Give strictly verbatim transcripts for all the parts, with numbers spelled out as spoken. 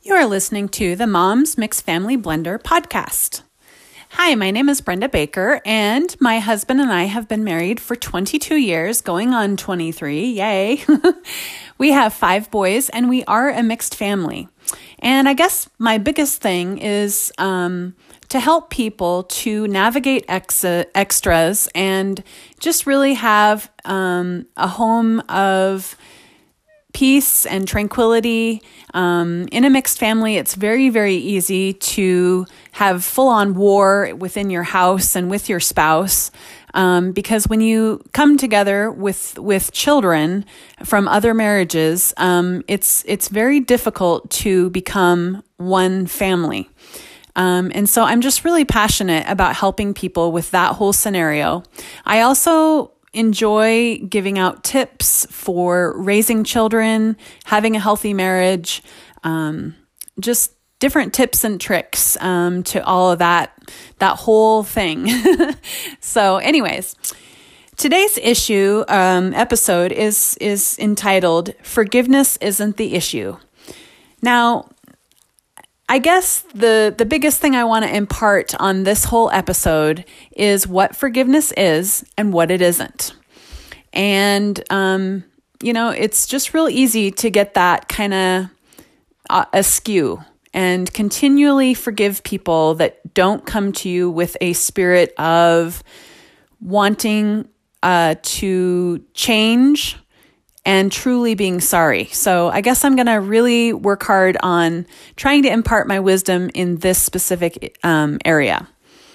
You are listening to the Mom's Mixed Family Blender podcast. Hi, my name is Brenda Baker, and my husband and I have been married for twenty-two years, going on twenty-three. Yay! We have five boys, and we are a mixed family. And I guess my biggest thing is um, to help people to navigate ex- extras and just really have um, a home of peace and tranquility. Um, in a mixed family, it's very, very easy to have full-on war within your house and with your spouse. Um, because when you come together with with children from other marriages, um, it's it's very difficult to become one family. Um, and so I'm just really passionate about helping people with that whole scenario. I also enjoy giving out tips for raising children, having a healthy marriage, um, just different tips and tricks um, to all of that, that whole thing. So anyways, today's issue um, episode is, is entitled, Forgiveness Isn't the Issue. Now, I guess the, the biggest thing I want to impart on this whole episode is what forgiveness is and what it isn't. And, um, you know, it's just real easy to get that kind of uh, askew and continually forgive people that don't come to you with a spirit of wanting uh, to change and truly being sorry. So I guess I'm going to really work hard on trying to impart my wisdom in this specific um, area.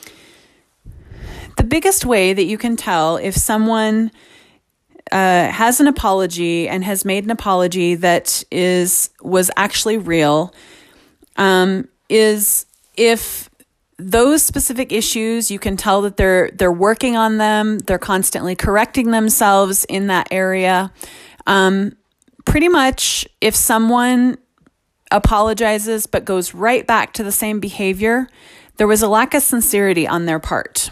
The biggest way that you can tell if someone uh, has an apology and has made an apology that is was actually real um, is if those specific issues, you can tell that they're they're working on them, they're constantly correcting themselves in that area. Um, pretty much if someone apologizes but goes right back to the same behavior, there was a lack of sincerity on their part.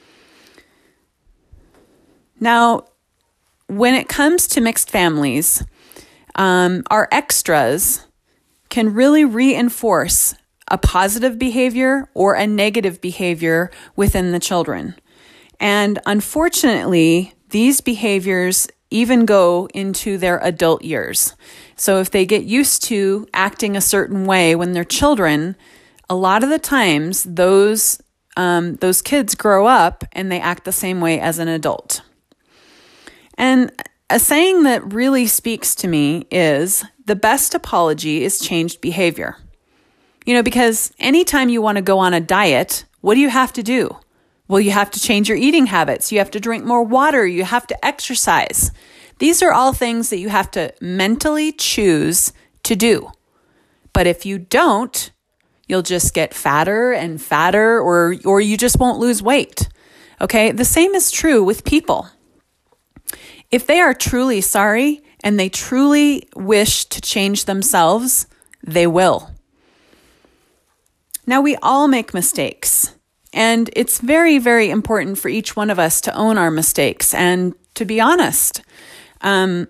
Now, when it comes to mixed families, um, our extras can really reinforce a positive behavior or a negative behavior within the children. And unfortunately, these behaviors even go into their adult years. So if they get used to acting a certain way when they're children, a lot of the times those um, those kids grow up and they act the same way as an adult. And a saying that really speaks to me is, the best apology is changed behavior. You know, because anytime you want to go on a diet, what do you have to do? Well, you have to change your eating habits. You have to drink more water. You have to exercise. These are all things that you have to mentally choose to do. But if you don't, you'll just get fatter and fatter, or, or you just won't lose weight. Okay? The same is true with people. If they are truly sorry and they truly wish to change themselves, they will. Now, we all make mistakes. And it's very, very important for each one of us to own our mistakes and to be honest. Um,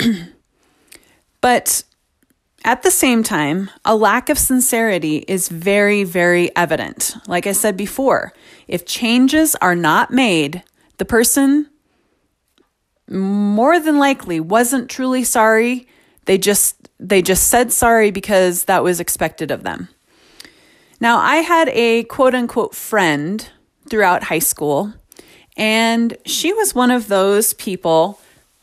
but at the same time, a lack of sincerity is very, very evident. Like I said before, if changes are not made, the person more than likely wasn't truly sorry. They just, they just said sorry because that was expected of them. Now, I had a quote-unquote friend throughout high school, and she was one of those people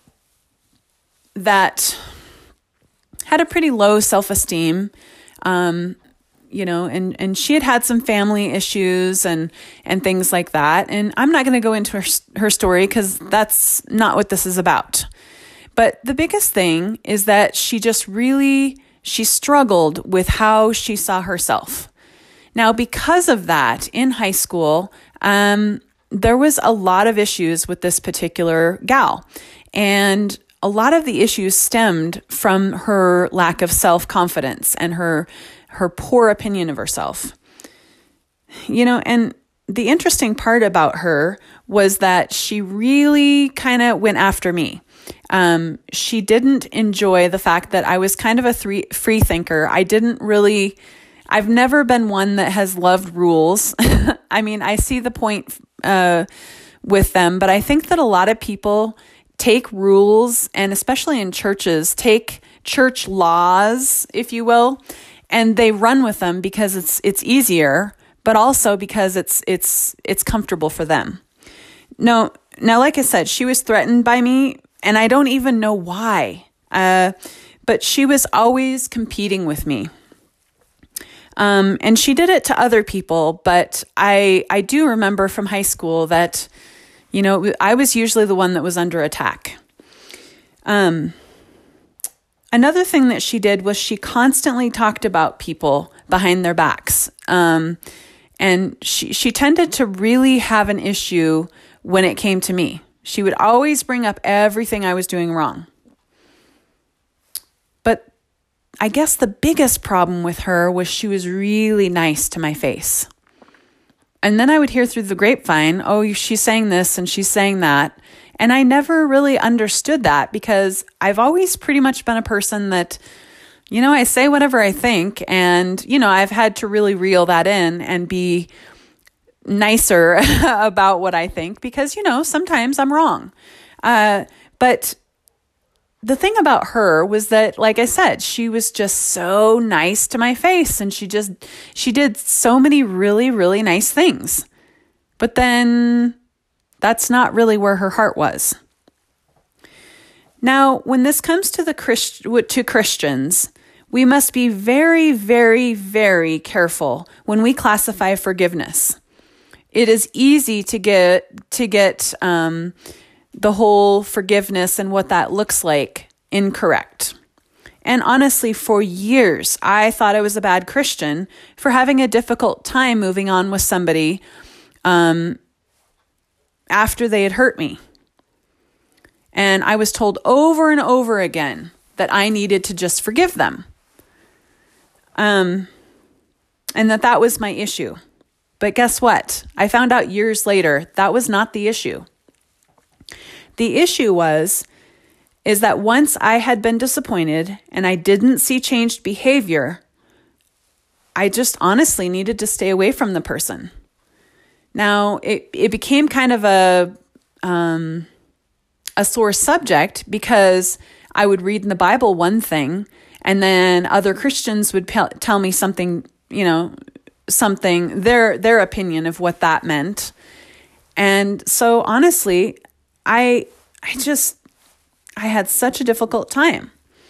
that had a pretty low self-esteem, um, you know, and, and she had had some family issues and, and things like that. And I'm not going to go into her, her story because that's not what this is about. But the biggest thing is that she just really, she struggled with how she saw herself. Now, because of that, in high school, um, there was a lot of issues with this particular gal. And a lot of the issues stemmed from her lack of self-confidence and her her poor opinion of herself. You know, and the interesting part about her was that she really kind of went after me. Um, she didn't enjoy the fact that I was kind of a three, free thinker. I didn't really, I've never been one that has loved rules. I mean, I see the point uh, with them, but I think that a lot of people take rules, and especially in churches, take church laws, if you will, and they run with them because it's it's easier, but also because it's it's it's comfortable for them. No, now, like I said, she was threatened by me, and I don't even know why. Uh, but she was always competing with me. Um, and she did it to other people, but I I do remember from high school that, you know, I was usually the one that was under attack. Um, another thing that she did was she constantly talked about people behind their backs. Um, and she, she tended to really have an issue when it came to me. She would always bring up everything I was doing wrong. But I guess the biggest problem with her was she was really nice to my face. And then I would hear through the grapevine, oh, she's saying this and she's saying that. And I never really understood that because I've always pretty much been a person that, you know, I say whatever I think. And, you know, I've had to really reel that in and be nicer about what I think because, you know, sometimes I'm wrong. Uh, but the thing about her was that, like I said, she was just so nice to my face and she just, she did so many really, really nice things. But then that's not really where her heart was. Now, when this comes to the Christ- to Christians, we must be very, very, very careful when we classify forgiveness. It is easy to get, to get, um, the whole forgiveness and what that looks like incorrect. And honestly, for years, I thought I was a bad Christian for having a difficult time moving on with somebody um, after they had hurt me. And I was told over and over again that I needed to just forgive them. Um, and that that was my issue. But guess what? I found out years later that was not the issue. The issue was, is that once I had been disappointed and I didn't see changed behavior, I just honestly needed to stay away from the person. Now, it, it became kind of a, um, a sore subject because I would read in the Bible one thing and then other Christians would pe- tell me something, you know, something, their, their opinion of what that meant. And so honestly, I, I just, I had such a difficult time.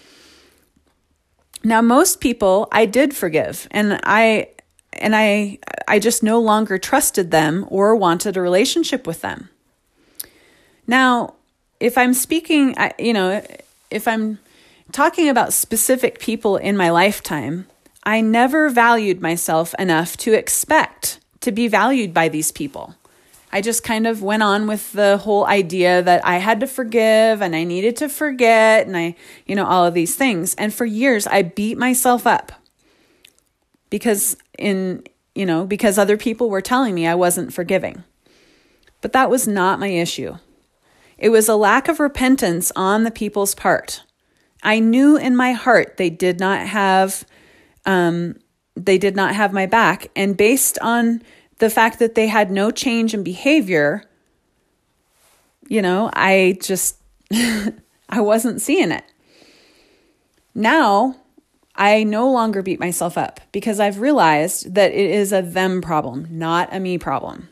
Now, most people I did forgive, and I, and I, I just no longer trusted them or wanted a relationship with them. Now, if I'm speaking, you know, if I'm talking about specific people in my lifetime, I never valued myself enough to expect to be valued by these people. I just kind of went on with the whole idea that I had to forgive and I needed to forget and I, you know, all of these things. And for years I beat myself up because in, you know, because other people were telling me I wasn't forgiving. But that was not my issue. It was a lack of repentance on the people's part. I knew in my heart they did not have, um, they did not have my back. And based on the fact that they had no change in behavior, you know, I just, I wasn't seeing it. Now, I no longer beat myself up because I've realized that it is a them problem, not a me problem.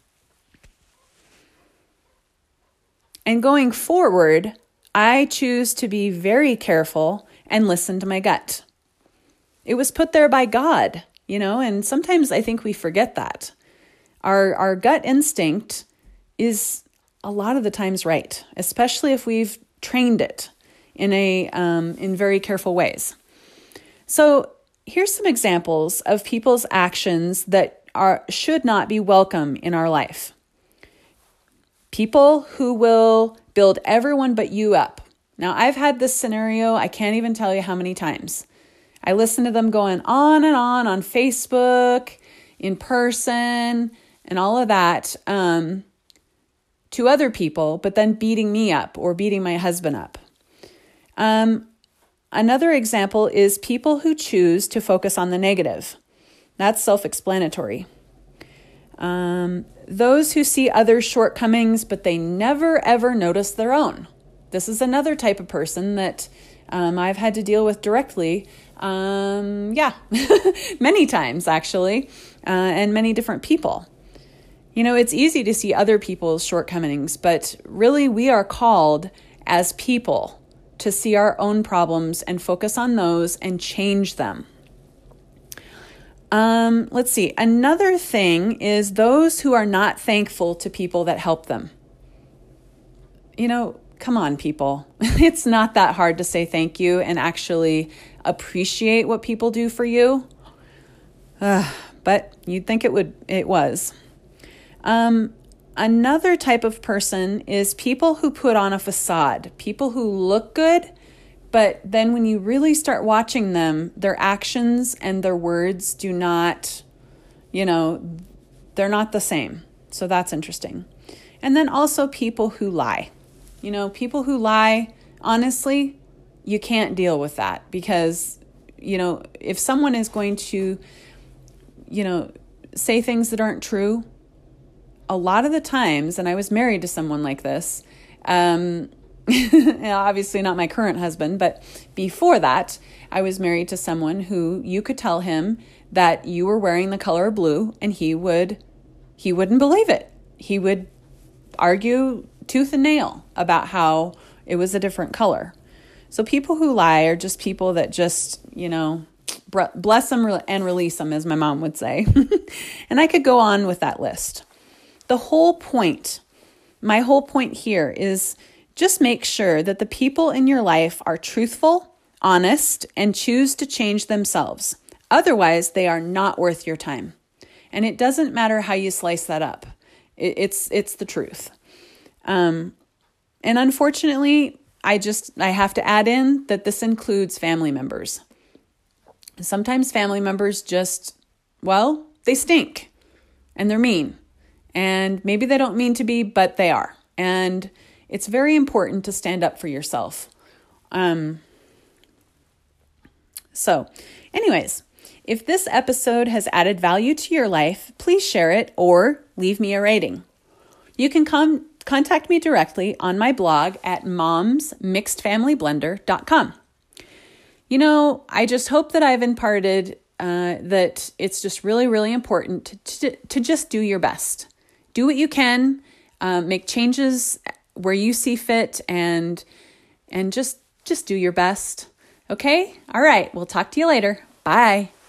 And going forward, I choose to be very careful and listen to my gut. It was put there by God, you know, and sometimes I think we forget that. Our our gut instinct is a lot of the times right, especially if we've trained it in a um, in very careful ways. So here's some examples of people's actions that are should not be welcome in our life. People who will build everyone but you up. Now, I've had this scenario, I can't even tell you how many times. I listen to them going on and on on Facebook, in person, and all of that um, to other people, but then beating me up or beating my husband up. Um, another example is people who choose to focus on the negative. That's self-explanatory. Um, those who see others' shortcomings, but they never, ever notice their own. This is another type of person that um, I've had to deal with directly. Um, yeah, many times actually, uh, and many different people. You know, it's easy to see other people's shortcomings, but really we are called as people to see our own problems and focus on those and change them. Um, let's see. Another thing is those who are not thankful to people that help them. You know, come on, people. It's not that hard to say thank you and actually appreciate what people do for you. Uh, but you'd think it would, it was. Um, another type of person is people who put on a facade, people who look good, but then when you really start watching them, their actions and their words do not, you know, they're not the same. So that's interesting. And then also people who lie. You know, people who lie, honestly, you can't deal with that because, you know, if someone is going to, you know, say things that aren't true, a lot of the times, and I was married to someone like this, um, obviously not my current husband, but before that, I was married to someone who you could tell him that you were wearing the color blue and he would, he wouldn't believe it. He would argue tooth and nail about how it was a different color. So people who lie are just people that just, you know, bless them and release them, as my mom would say. And I could go on with that list. The whole point, my whole point here is just make sure that the people in your life are truthful, honest, and choose to change themselves. Otherwise, they are not worth your time. And it doesn't matter how you slice that up. It, it's it's the truth. Um, and unfortunately, I just I have to add in that this includes family members. Sometimes family members just, well, they stink and they're mean. And maybe they don't mean to be, but they are. And it's very important to stand up for yourself. Um, so anyways, if this episode has added value to your life, please share it or leave me a rating. You can come contact me directly on my blog at moms mixed family blender dot com. You know, I just hope that I've imparted uh, that it's just really, really important to, to, to just do your best. Do what you can, uh, make changes where you see fit, and and just just do your best. Okay? All right. We'll talk to you later. Bye.